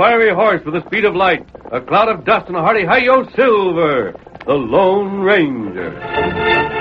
fiery horse with the speed of light, a cloud of dust, and a hearty Hi-Yo Silver, the Lone Ranger.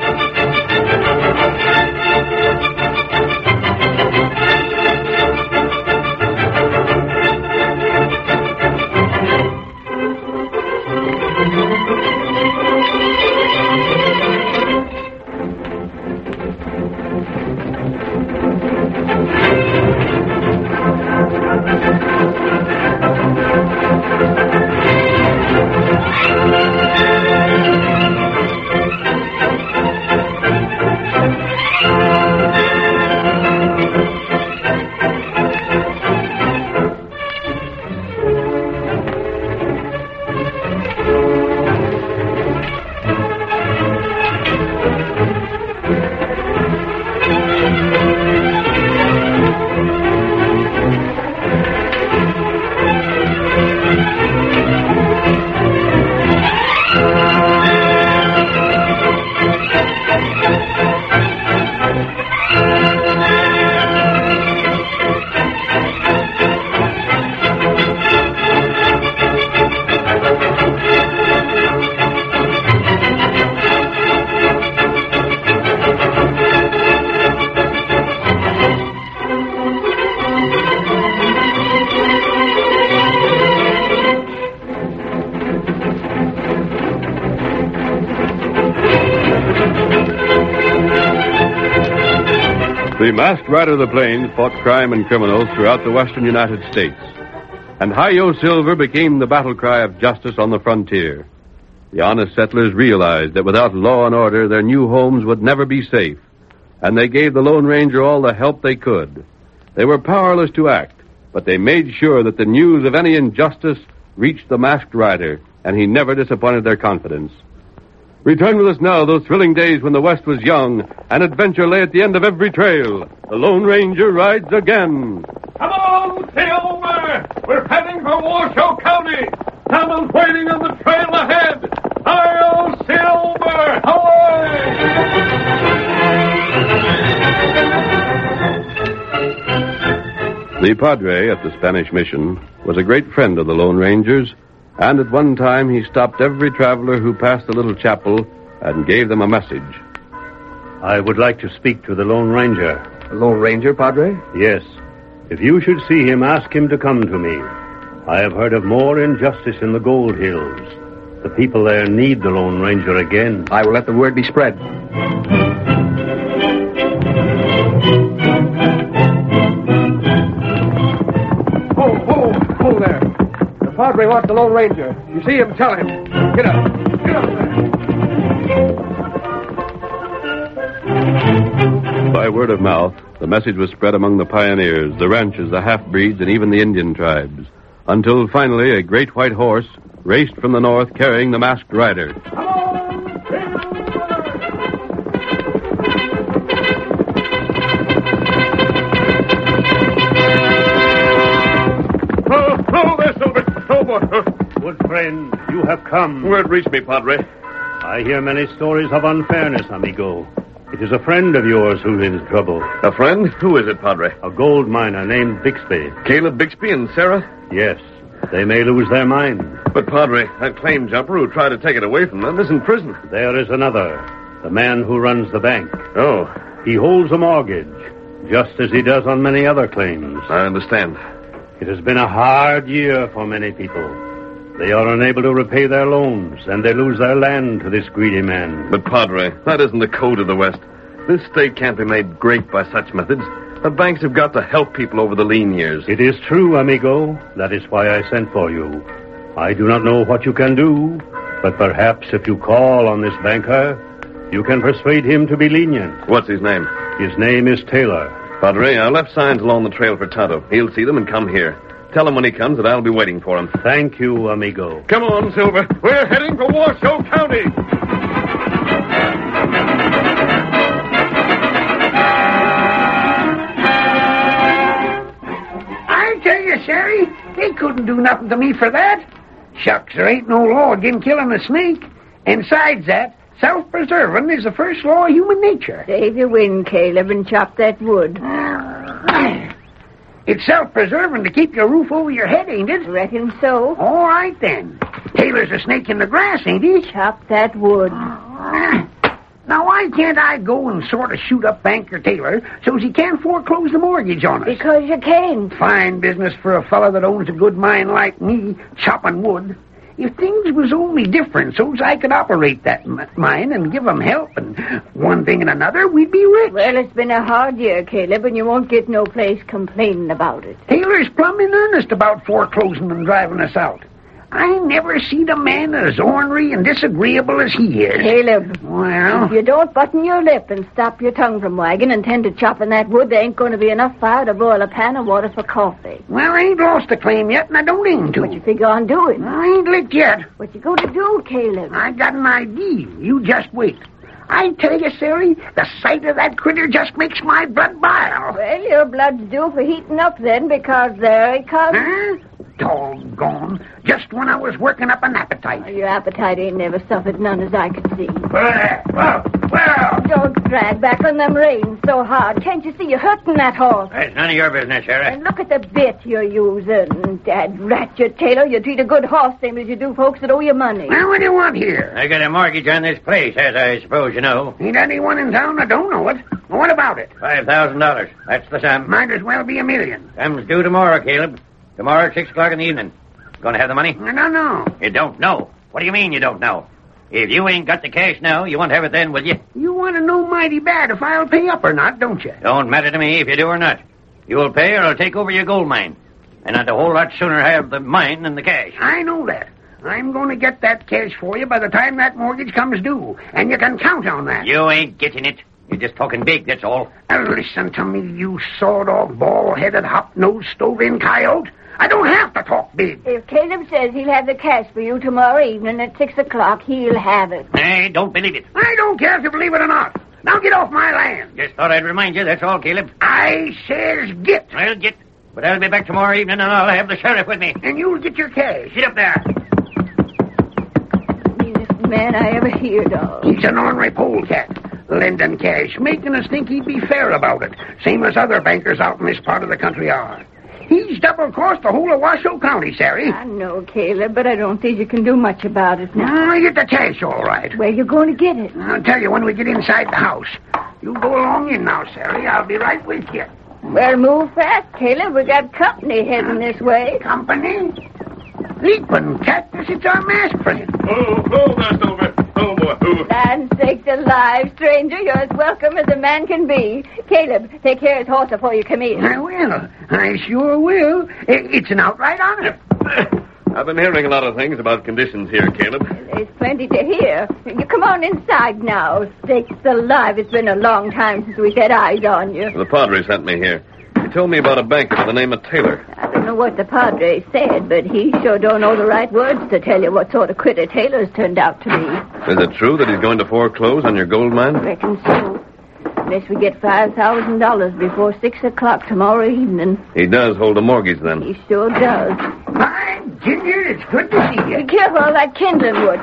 The Masked Rider of the Plains fought crime and criminals throughout the western United States. And Hi-Yo Silver became the battle cry of justice on the frontier. The honest settlers realized that without law and order, their new homes would never be safe. And they gave the Lone Ranger all the help they could. They were powerless to act, but they made sure that the news of any injustice reached the Masked Rider, and he never disappointed their confidence. Return with us now, those thrilling days when the West was young, and adventure lay at the end of every trail. The Lone Ranger rides again. Come on, Silver! We're heading for Washoe County! Someone's waiting on the trail ahead! Hi-Yo Silver! Ahoy! The Padre at the Spanish Mission was a great friend of the Lone Rangers, and at one time he stopped every traveler who passed the little chapel and gave them a message. I would like to speak to the Lone Ranger. The Lone Ranger, Padre? Yes. If you should see him, ask him to come to me. I have heard of more injustice in the Gold Hills. The people there need the Lone Ranger again. I will let the word be spread. Whoa there. The Padre wants the Lone Ranger. You see him, tell him. Get up there. By word of mouth, the message was spread among the pioneers, the ranchers, the half-breeds, and even the Indian tribes, until finally a great white horse raced from the north carrying the Masked Rider. Good friend, you have come. Word reached me, Padre. I hear many stories of unfairness, amigo. It is a friend of yours who is in trouble. A friend? Who is it, Padre? A gold miner named Bixby. Caleb Bixby and Sarah? Yes. They may lose their mind. But, Padre, that claim jumper who tried to take it away from them is in prison. There is another. The man who runs the bank. Oh. He holds a mortgage, just as he does on many other claims. I understand. It has been a hard year for many people. They are unable to repay their loans, and they lose their land to this greedy man. But, Padre, that isn't the code of the West. This state can't be made great by such methods. The banks have got to help people over the lean years. It is true, amigo. That is why I sent for you. I do not know what you can do, but perhaps if you call on this banker, you can persuade him to be lenient. What's his name? His name is Taylor. Padre, I left signs along the trail for Tonto. He'll see them and come here. Tell him when he comes that I'll be waiting for him. Thank you, amigo. Come on, Silver. We're heading for Washoe County. I tell you, Sherry, they couldn't do nothing to me for that. Shucks, there ain't no law against killing a snake. And besides that, self-preserving is the first law of human nature. Save your wind, Caleb, and chop that wood. It's self-preserving to keep your roof over your head, ain't it? Reckon so. All right, then. Taylor's a snake in the grass, ain't he? Chop that wood. Now, why can't I go and sort of shoot up Banker Taylor so's he can't foreclose the mortgage on us? Because you can't. Fine business for a fella that owns a good mine like me, chopping wood. If things was only different so's I could operate that mine and give 'em help and one thing and another, we'd be rich. Well, it's been a hard year, Caleb, and you won't get no place complaining about it. Taylor's plumb in earnest about foreclosing and driving us out. I never seen a man as ornery and disagreeable as he is. Caleb, Well, if you don't button your lip and stop your tongue from wagging and tend to chopping that wood, there ain't going to be enough fire to boil a pan of water for coffee. I ain't lost a claim yet, and I don't aim to. What you figure on doing? I ain't licked yet. What you going to do, Caleb? I got an idea. You just wait. I tell you, Sally, the sight of that critter just makes my blood boil. Well, your blood's due for heating up then, because there he comes. Huh? Doggone. Just when I was working up an appetite. Your appetite ain't never suffered none as I could see. Well. Don't drag back on them reins so hard. Can't you see you're hurting that horse? That's none of your business, Sheriff. And look at the bit you're using. Dad rat you, Taylor. You treat a good horse same as you do folks that owe you money. Well, what do you want here? I got a mortgage on this place, as I suppose you know. Ain't anyone in town that don't know it. Well, what about it? $5,000. That's the sum. Might as well be $1 million. Comes due tomorrow, Caleb. Tomorrow at 6 o'clock in the evening. Going to have the money? I don't know. You don't know. What do you mean you don't know? If you ain't got the cash now, you won't have it then, will you? You want to know mighty bad if I'll pay up or not, don't you? Don't matter to me if you do or not. You will pay or I'll take over your gold mine. And I'd a whole lot sooner have the mine than the cash. I know that. I'm going to get that cash for you by the time that mortgage comes due. And you can count on that. You ain't getting it. You're just talking big, that's all. Now listen to me, you sawed-off, bald-headed, hop-nosed, stove-in coyote. I don't have to talk big. If Caleb says he'll have the cash for you tomorrow evening at 6 o'clock, he'll have it. I don't believe it. I don't care if you believe it or not. Now get off my land. Just thought I'd remind you, that's all, Caleb. I says get. I'll get. But I'll be back tomorrow evening and I'll have the sheriff with me. And you'll get your cash. Sit up there. Meanest man I ever heard of. He's an ornery polecat. Lending cash, making us think he'd be fair about it. Same as other bankers out in this part of the country are. He's double-crossed the whole of Washoe County, Sari. I know, Caleb, but I don't think you can do much about it now. I get the cash, all right. Where you going to get it? I'll tell you when we get inside the house. You go along in now, Sari. I'll be right with you. Well, move fast, Caleb. We got company heading this way. Company? Leaping cactus, it's our masked friend. Oh, that's over. Oh, boy. Oh. Land sakes alive, stranger. You're as welcome as a man can be. Caleb, take care of his horse before you come in. I will. I sure will. It's an outright honor. I've been hearing a lot of things about conditions here, Caleb. There's plenty to hear. You come on inside now. Sakes alive, it's been a long time since we set eyes on you. The Padre sent me here. He told me about a banker by the name of Taylor. I don't know what the Padre said, but he sure don't know the right words to tell you what sort of critter Taylor's turned out to be. Is it true that he's going to foreclose on your gold mine? I reckon so. Unless we get $5,000 before 6 o'clock tomorrow evening. He does hold a mortgage, then. He sure does. Hi, Ginger. It's good to see you. Be careful of that kindling wood.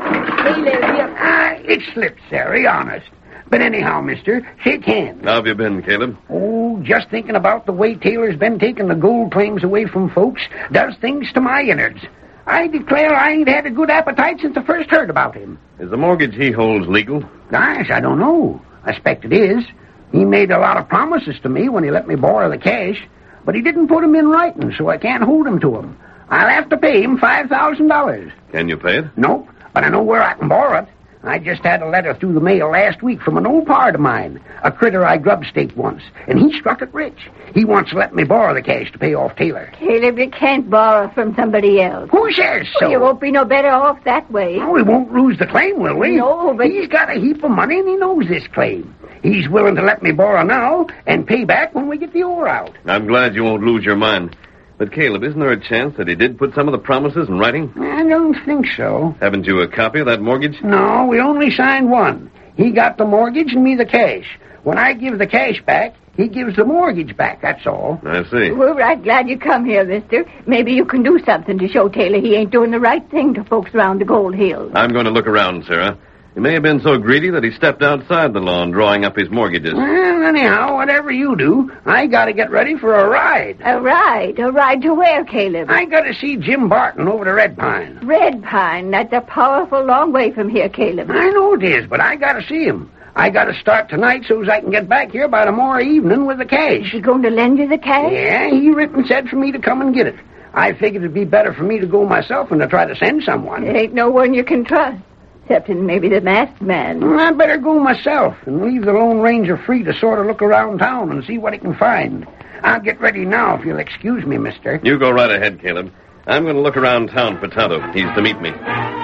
Caleb, you... It slipped, Sari, honest. But anyhow, mister, shake hands. How have you been, Caleb? Oh, just thinking about the way Taylor's been taking the gold claims away from folks does things to my innards. I declare I ain't had a good appetite since I first heard about him. Is the mortgage he holds legal? Gosh, I don't know. I expect it is. He made a lot of promises to me when he let me borrow the cash, but he didn't put 'em in writing, so I can't hold 'em to him. I'll have to pay him $5,000. Can you pay it? Nope, but I know where I can borrow it. I just had a letter through the mail last week from an old pard of mine, a critter I grub-staked once, and he struck it rich. He wants to let me borrow the cash to pay off Taylor. Caleb, you can't borrow from somebody else. Who says so? You won't be no better off that way. Oh, we won't lose the claim, will we? No, but... He's got a heap of money, and he knows this claim. He's willing to let me borrow now and pay back when we get the ore out. I'm glad you won't lose your mind. But, Caleb, isn't there a chance that he did put some of the promises in writing? I don't think so. Haven't you a copy of that mortgage? No, we only signed one. He got the mortgage and me the cash. When I give the cash back, he gives the mortgage back, that's all. I see. We're right glad you come here, mister. Maybe you can do something to show Taylor he ain't doing the right thing to folks around the Gold Hills. I'm going to look around, Sarah. He may have been so greedy that he stepped outside the lawn, drawing up his mortgages. Well, anyhow, whatever you do, I got to get ready for a ride. A ride? A ride to where, Caleb? I got to see Jim Barton over to Red Pine. Red Pine? That's a powerful long way from here, Caleb. I know it is, but I got to see him. I got to start tonight so as I can get back here by tomorrow evening with the cash. Is he going to lend you the cash? Yeah, he written said for me to come and get it. I figured it'd be better for me to go myself than to try to send someone. There ain't no one you can trust, except in maybe the masked man. Well, I better go myself and leave the Lone Ranger free to sort of look around town and see what he can find. I'll get ready now if you'll excuse me, mister. You go right ahead, Caleb. I'm going to look around town for Tonto. He's to meet me.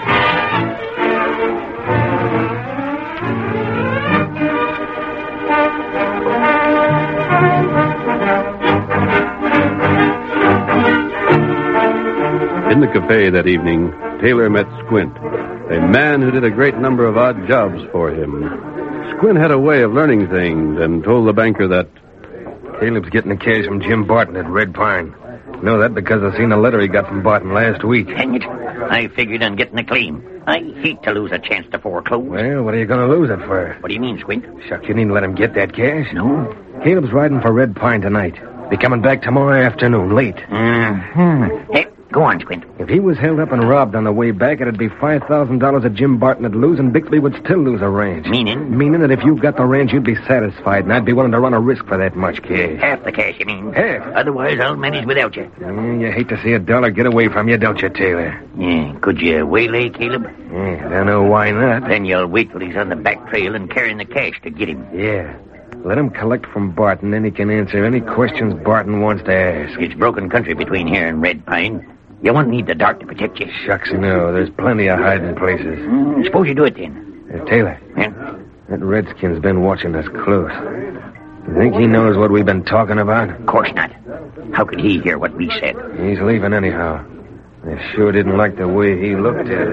In the cafe that evening, Taylor met Squint, a man who did a great number of odd jobs for him. Squint had a way of learning things and told the banker that... Caleb's getting the cash from Jim Barton at Red Pine. I know that because I seen a letter he got from Barton last week. Dang it. I figured on getting the claim. I hate to lose a chance to foreclose. Well, what are you going to lose it for? What do you mean, Squint? Shucks, you needn't let him get that cash. No. Caleb's riding for Red Pine tonight. Be coming back tomorrow afternoon, late. Hey, go on, Squint. If he was held up and robbed on the way back, it'd be $5,000 that Jim Barton would lose, and Bixby would still lose a ranch. Meaning? Meaning that if you got the ranch, you'd be satisfied, and I'd be willing to run a risk for that much cash. Half the cash, you mean? Half? Otherwise, I'll manage without you. You hate to see a dollar get away from you, don't you, Taylor? Yeah, could you waylay Caleb? Yeah, don't know why not. Then you'll wait till he's on the back trail and carrying the cash to get him. Yeah. Let him collect from Barton, then he can answer any questions Barton wants to ask. It's broken country between here and Red Pine. You won't need the dark to protect you. Shucks, no. There's plenty of hiding places. Suppose you do it then. Taylor, that Redskin's been watching us close. You think he knows what we've been talking about? Of course not. How could he hear what we said? He's leaving anyhow. I sure didn't like the way he looked at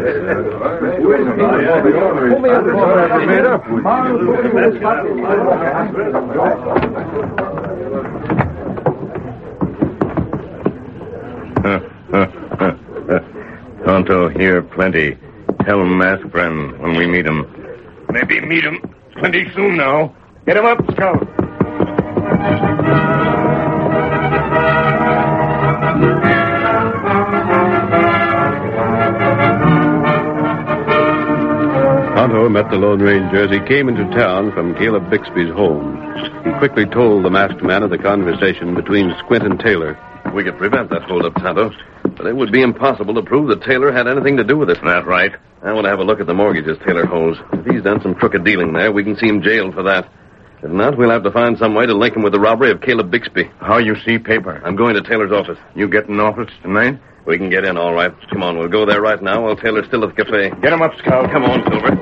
Tonto here plenty. Tell masked friend when we meet him. Maybe meet him plenty soon now. Get him up, Scout. Tonto met the Lone Ranger as he came into town from Caleb Bixby's home. He quickly told the masked man of the conversation between Squint and Taylor. We could prevent that holdup, Tonto, but it would be impossible to prove that Taylor had anything to do with it. That right? I want to have a look at the mortgages Taylor holds. If he's done some crooked dealing there, we can see him jailed for that. If not, we'll have to find some way to link him with the robbery of Caleb Bixby. How you see paper? I'm going to Taylor's office. You get in office tonight? We can get in, all right. Come on, we'll go there right now while Taylor's still at the cafe. Get him up, Scout. Come on, Silver.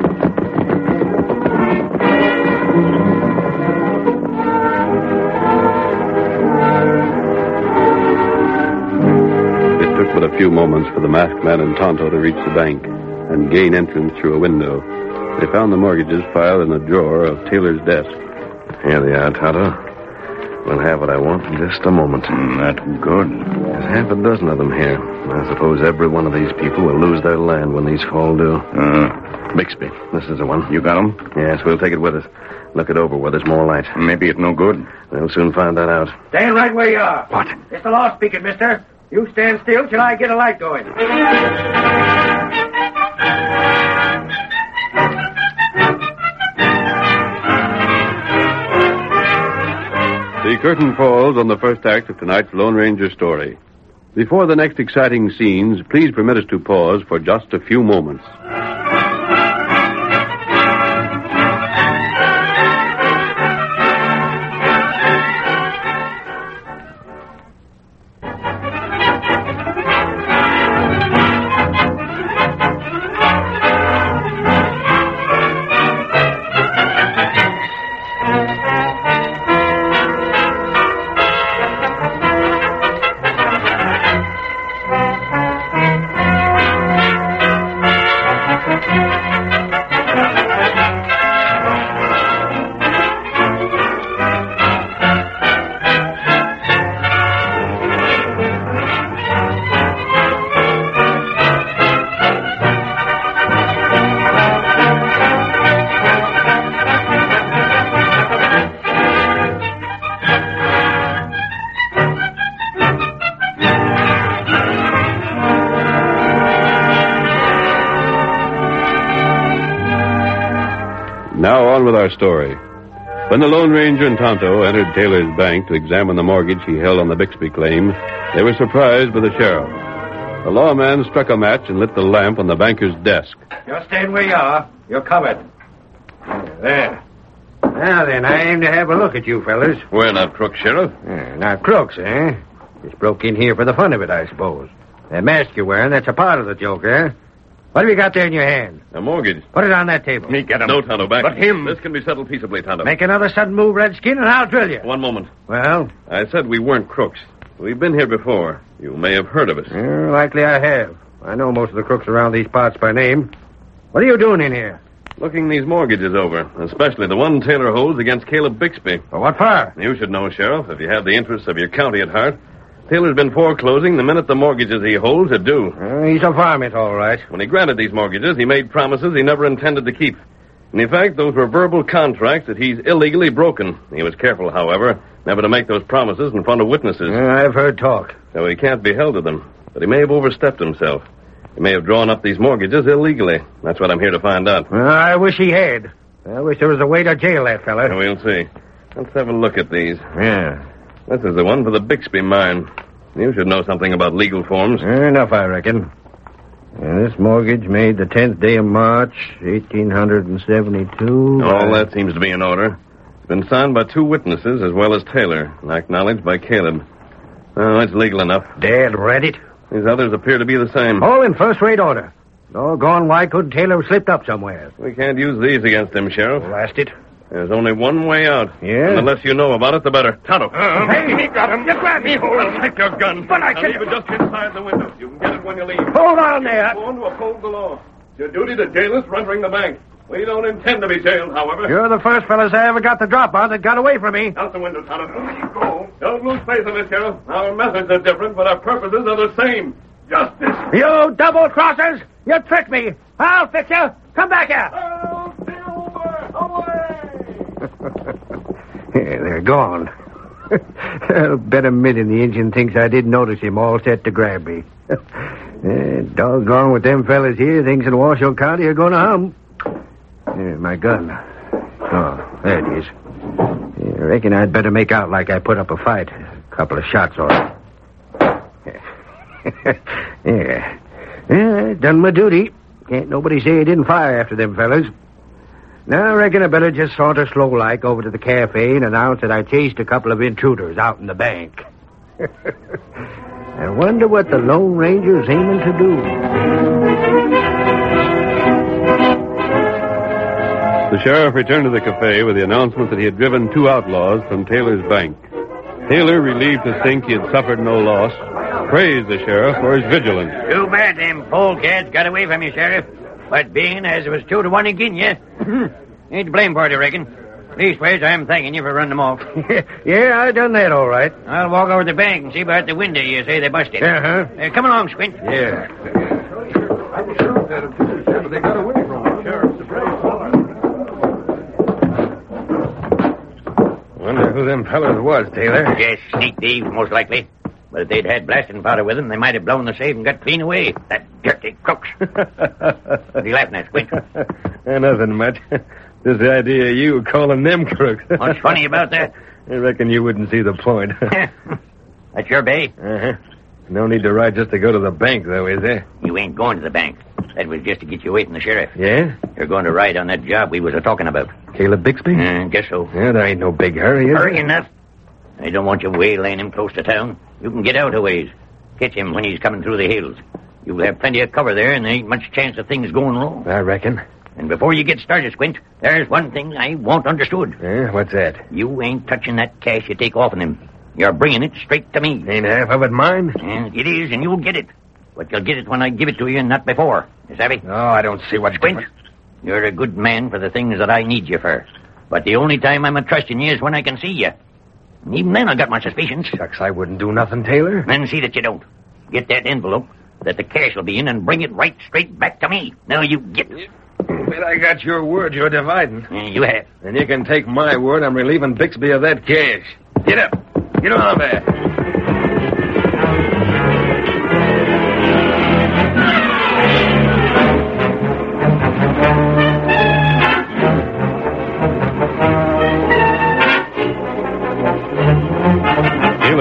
It took but a few moments for the masked man and Tonto to reach the bank and gain entrance through a window. They found the mortgages filed in a drawer of Taylor's desk. Here they are, Tonto. We'll have what I want in just a moment. Not good. There's half a dozen of them here. I suppose every one of these people will lose their land when these fall due. Bixby, this is the one. You got him? Yes, we'll take it with us. Look it over where there's more light. Maybe it's no good. We'll soon find that out. Stand right where you are. What? It's the law speaking, mister. You stand still till I get a light going. The curtain falls on the first act of tonight's Lone Ranger story. Before the next exciting scenes, please permit us to pause for just a few moments. with our story. When the Lone Ranger and Tonto entered Taylor's bank to examine the mortgage he held on the Bixby claim, they were surprised by the sheriff. The lawman struck a match and lit the lamp on the banker's desk. You're staying where you are. You're covered. There. Now then, I aim to have a look at you fellas. We're not crooks, Sheriff. Not crooks, eh? Just broke in here for the fun of it, I suppose. That mask you're wearing, that's a part of the joke, eh? What have you got there in your hand? A mortgage. Put it on that table. Me get him. No, Tonto, back. But him. This can be settled peaceably, Tonto. Make another sudden move, Redskin, and I'll drill you. One moment. Well? I said we weren't crooks. We've been here before. You may have heard of us. Likely I have. I know most of the crooks around these parts by name. What are you doing in here? Looking these mortgages over, especially the one Taylor holds against Caleb Bixby. For what for? You should know, Sheriff, if you have the interests of your county at heart. Taylor's been foreclosing the minute the mortgages he holds are due. He's a varmint, all right. When he granted these mortgages, he made promises he never intended to keep. And in fact, those were verbal contracts that he's illegally broken. He was careful, however, never to make those promises in front of witnesses. I've heard talk. So he can't be held to them. But he may have overstepped himself. He may have drawn up these mortgages illegally. That's what I'm here to find out. I wish he had. I wish there was a way to jail that fella. We'll see. Let's have a look at these. Yeah. This is the one for the Bixby mine. You should know something about legal forms. Enough, I reckon. This mortgage made the 10th day of March, 1872. All that seems to be in order. It's been signed by 2 witnesses as well as Taylor, and acknowledged by Caleb. Oh, it's legal enough. Dad read it. These others appear to be the same. All in first-rate order. Doggone, why couldn't Taylor have slipped up somewhere? We can't use these against him, Sheriff. Blast it. There's only one way out. Yeah? And the less you know about it, the better. Tonto. Hey, he got him. You grabbed me. Well, take your gun. But I I'll can... leave it just inside the window. You can get it when you leave. Hold on there. Sworn to uphold the law. It's your duty to jail us for entering the bank. We don't intend to be jailed, however. You're the first fellas I ever got the drop on that got away from me. Out the window, Tonto. Go. Don't lose faith in us, Sheriff. Our methods are different, but our purposes are the same. Justice. You double-crossers! You tricked me. I'll fix you. Come back here. Oh, Silver! Away! They're gone. I'll bet $1 million the engine thinks I didn't notice him all set to grab me. Doggone with them fellas here, things in Washoe County are going to hum. My gun. Oh, there it is. I reckon I'd better make out like I put up a fight. A couple of shots on it. Yeah. Done my duty. Can't nobody say I didn't fire after them fellas. Now, I reckon I better just saunter slow-like over to the cafe and announce that I chased a couple of intruders out in the bank. I wonder what the Lone Ranger's aiming to do. The sheriff returned to the cafe with the announcement that he had driven 2 outlaws from Taylor's bank. Taylor, relieved to think he had suffered no loss, praised the sheriff for his vigilance. Too bad them polecats got away from you, Sheriff. But being as it was 2-1 again you, ain't to blame for it, I reckon. Leastways, I'm thanking you for running them off. Yeah, I done that all right. I'll walk over to the bank and see about the window you say they busted. Uh-huh. Come along, Squint. Yeah. They got away from the sheriff's Wonder who them fellas was, Taylor. Yes, sneak thieves, most likely. But if they'd had blasting powder with them, they might have blown the safe and got clean away. That dirty crooks. What are you laughing at, Squint? Nothing much. Just the idea of you calling them crooks. What's funny about that? I reckon you wouldn't see the point. That's your bay? Uh-huh. No need to ride just to go to the bank, though, is there? You ain't going to the bank. That was just to get you away from the sheriff. Yeah? You're going to ride on that job we was a-talking about. Caleb Bixby? Guess so. Yeah, there ain't no big hurry, is Hurry there? enough. I don't want you waylaying him close to town. You can get out a ways. Catch him when he's coming through the hills. You'll have plenty of cover there, and there ain't much chance of things going wrong. I reckon. And before you get started, Squint, there's one thing I want understood. Yeah, what's that? You ain't touching that cash you take off of him. You're bringing it straight to me. Ain't half of it mine? And it is, and you'll get it. But you'll get it when I give it to you and not before. You savvy? Oh, I don't see what's Squint, you're a good man for the things that I need you for. But the only time I'm a-trusting you is when I can see you. And even then I got my suspicions. Shucks, I wouldn't do nothing, Taylor. Then see that you don't. Get that envelope that the cash will be in and bring it right straight back to me. Now you get it. But I got your word you're dividing. You have. And you can take my word I'm relieving Bixby of that cash. Get up. Get on there.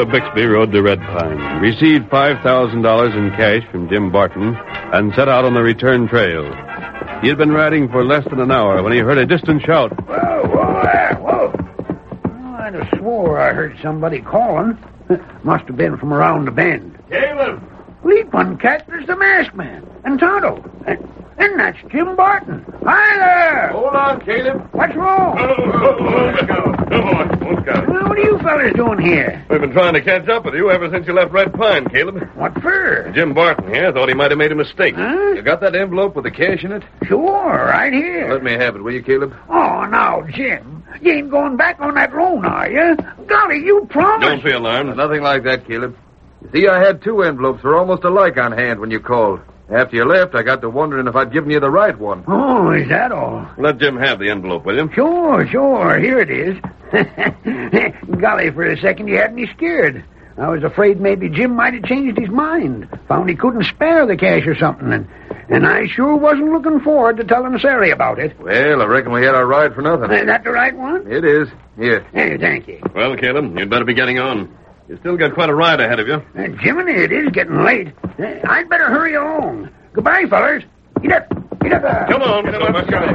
of Bixby rode to Red Pine, received $5,000 in cash from Jim Barton, and set out on the return trail. He had been riding for less than an hour when he heard a distant shout. Whoa there, whoa. Oh, I'd have swore I heard somebody calling. Must have been from around the bend. Caleb! Leaping cat, there's the masked man. And Tonto. And that's Jim Barton. Hi there! Hold on, Caleb. What's wrong? Well, what are you fellas doing here? We've been trying to catch up with you ever since you left Red Pine, Caleb. What for? Jim Barton here thought he might have made a mistake. Huh? You got that envelope with the cash in it? Sure, right here. Let me have it, will you, Caleb? Oh, now, Jim, you ain't going back on that loan, are you? Golly, you promised. Don't be alarmed. Nothing like that, Caleb. You see, I had two envelopes that were almost alike on hand when you called. After you left, I got to wondering if I'd given you the right one. Oh, is that all? Let Jim have the envelope, will you? Sure. Here it is. Golly, for a second you had me scared. I was afraid maybe Jim might have changed his mind. Found he couldn't spare the cash or something. And I sure wasn't looking forward to telling Sally about it. Well, I reckon we had our ride for nothing. Is that the right one? It is. Here. Hey, thank you. Well, Caleb, you'd better be getting on. You still got quite a ride ahead of you. Jiminy, it is getting late. I'd better hurry along. Goodbye, fellas. Get up. Come on, let's go.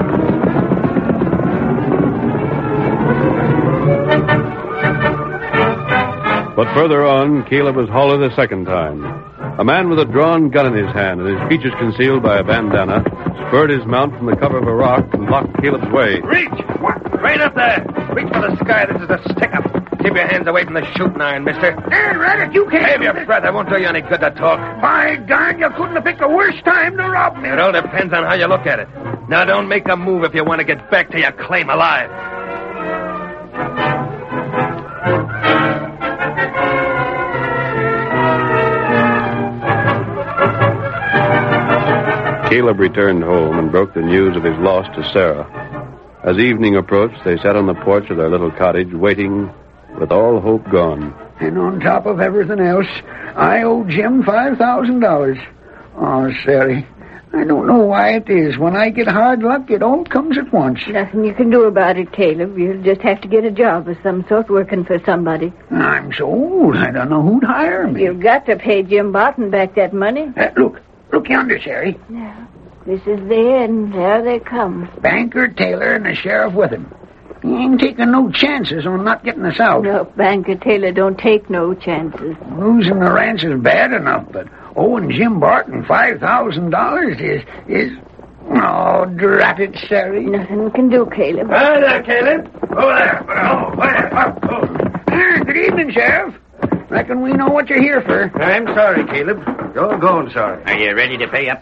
But further on, Caleb was hollered a second time. A man with a drawn gun in his hand and his features concealed by a bandana spurred his mount from the cover of a rock and blocked Caleb's way. Reach! What? Right up there. Reach for the sky. This is a stick-up. Keep your hands away from the shooting iron, mister. Hey, Rabbit, you can't... Save your breath. I won't do you any good to talk. By darn, you couldn't have picked a worse time to rob me. It all depends on how you look at it. Now, don't make a move if you want to get back to your claim alive. Caleb returned home and broke the news of his loss to Sarah. As evening approached, they sat on the porch of their little cottage, waiting with all hope gone. And on top of everything else, I owe Jim $5,000. Oh, Sally, I don't know why it is. When I get hard luck, it all comes at once. Nothing you can do about it, Caleb. You'll just have to get a job of some sort working for somebody. I'm so old, I don't know who'd hire me. You've got to pay Jim Barton back that money. Look yonder, Sally. Yeah. This is there, and there they come. Banker Taylor and the sheriff with him. He ain't taking no chances on not getting us out. No, Banker Taylor don't take no chances. Losing the ranch is bad enough, but owing Jim Barton $5,000 is... Oh, drat it, Sally. Nothing we can do, Caleb. Hi there, Caleb. Over there. Good evening, Sheriff. Reckon we know what you're here for. I'm sorry, Caleb. Doggone sorry. Are you ready to pay up?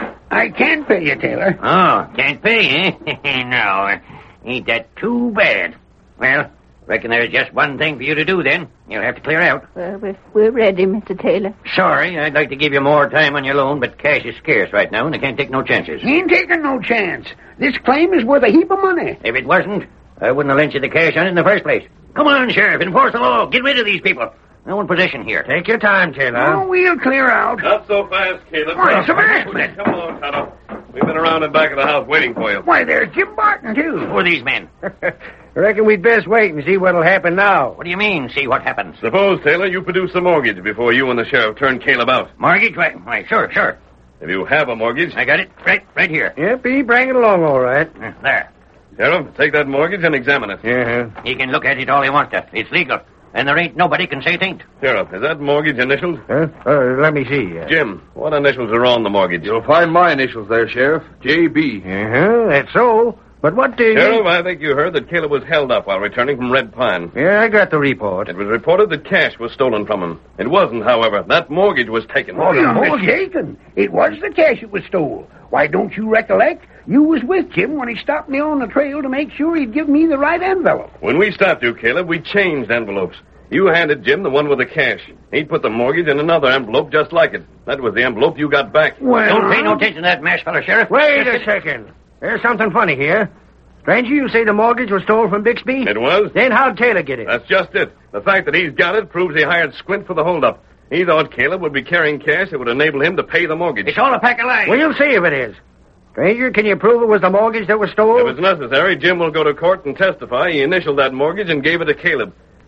I can't pay you, Taylor. Oh, can't pay, eh? No, ain't that too bad. Well, reckon there's just one thing for you to do then. You'll have to clear out. Well, we're ready, Mr. Taylor. Sorry, I'd like to give you more time on your loan, but cash is scarce right now, and I can't take no chances. He ain't taking no chance. This claim is worth a heap of money. If it wasn't, I wouldn't have lent you the cash on it in the first place. Come on, Sheriff, enforce the law. Get rid of these people. No one possession here. Take your time, Taylor. Oh, we'll clear out. Not so fast, Caleb. Why, it's a maskman. Come on, Tonto. We've been around in back of the house waiting for you. Why, there's Jim Barton, too. Who are these men? Reckon we'd best wait and see what'll happen now. What do you mean, see what happens? Suppose, Taylor, you produce a mortgage before you and the sheriff turn Caleb out. Mortgage? Why, sure. If you have a mortgage... I got it. Right here. Yep, he bring it along all right. There. Sheriff, take that mortgage and examine it. Uh-huh. He can look at it all he wants to. It's legal. And there ain't nobody can say it ain't. Sheriff, is that mortgage initialed? Huh? Let me see. Jim, what initials are on the mortgage? You'll find my initials there, Sheriff. J.B. Uh-huh, that's so. But what do you... Sheriff, I think you heard that Caleb was held up while returning from Red Pine. Yeah, I got the report. It was reported that cash was stolen from him. It wasn't, however. That mortgage was taken. Oh, you're mistaken. It was the cash that was stole. Why, don't you recollect? You was with Jim when he stopped me on the trail to make sure he'd give me the right envelope. When we stopped you, Caleb, we changed envelopes. You handed Jim the one with the cash. He put the mortgage in another envelope just like it. That was the envelope you got back. Well, Don't pay no attention to that mash fellow, Sheriff. Wait a second. There's something funny here. Stranger, you say the mortgage was stolen from Bixby? It was. Then how'd Taylor get it? That's just it. The fact that he's got it proves he hired Squint for the holdup. He thought Caleb would be carrying cash that would enable him to pay the mortgage. It's all a pack of lies. We'll see if it is. Stranger, can you prove it was the mortgage that was stolen? If it's necessary, Jim will go to court and testify he initialed that mortgage and gave it to Caleb.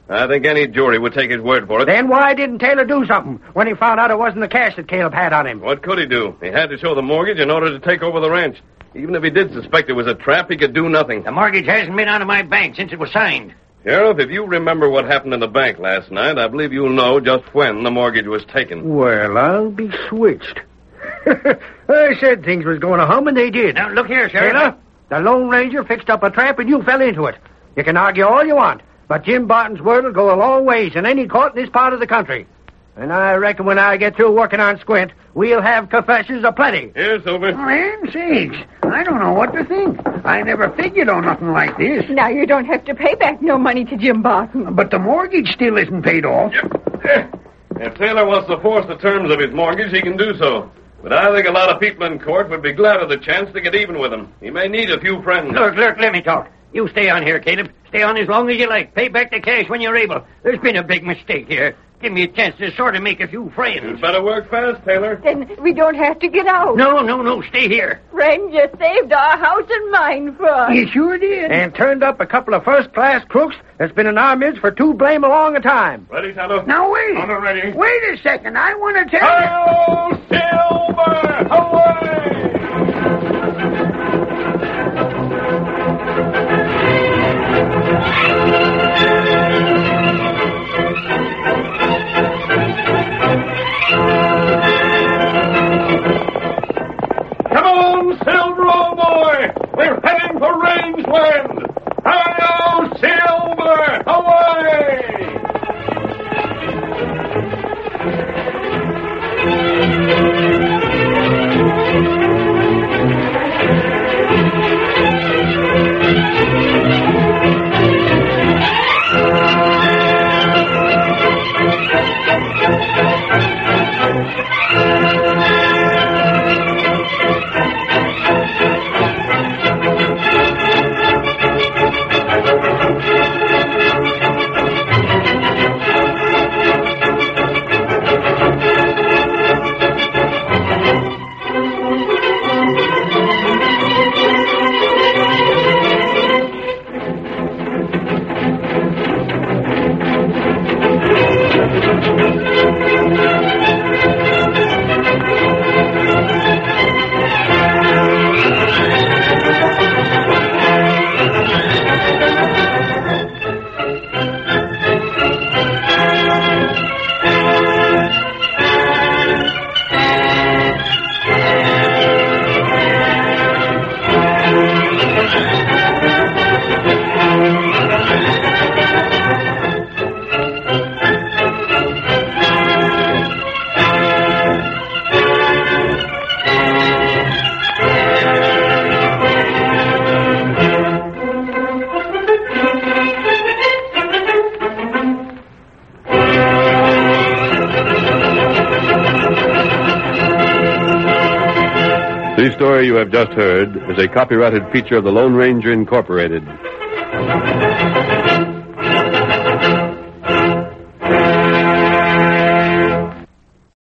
I think any jury would take his word for it. Then why didn't Taylor do something when he found out it wasn't the cash that Caleb had on him? What could he do? He had to show the mortgage in order to take over the ranch. Even if he did suspect it was a trap, he could do nothing. The mortgage hasn't been out of my bank since it was signed. Sheriff, if you remember what happened in the bank last night, I believe you'll know just when the mortgage was taken. Well, I'll be switched. I said things was going to hum, and they did. Now, look here, Sheriff. Taylor, the Lone Ranger fixed up a trap, and you fell into it. You can argue all you want, but Jim Barton's word will go a long ways in any court in this part of the country. And I reckon when I get through working on Squint, we'll have confessions aplenty. Here, Silver. Land sakes, I don't know what to think. I never figured on nothing like this. Now you don't have to pay back no money to Jim Barton. But the mortgage still isn't paid off. If Taylor wants to force the terms of his mortgage, he can do so. But I think a lot of people in court would be glad of the chance to get even with him. He may need a few friends. Look, let me talk. You stay on here, Caleb. Stay on as long as you like. Pay back the cash when you're able. There's been a big mistake here. Give me a chance to sort of make a few friends. You'd better work fast, Taylor. Then we don't have to get out. No. Stay here. Ranger saved our house and mine for us. You sure did. And turned up a couple of first-class crooks that's been in our midst for too blame a long a time. Ready, Tonto? Now, wait. Tonto, ready. Wait a second. I want to tell you. Hi-yo, Silver! Away! Come on, Silver, old boy! We're heading for rangeland! Hi-yo, Silver! Away! The story you have just heard is a copyrighted feature of the Lone Ranger Incorporated.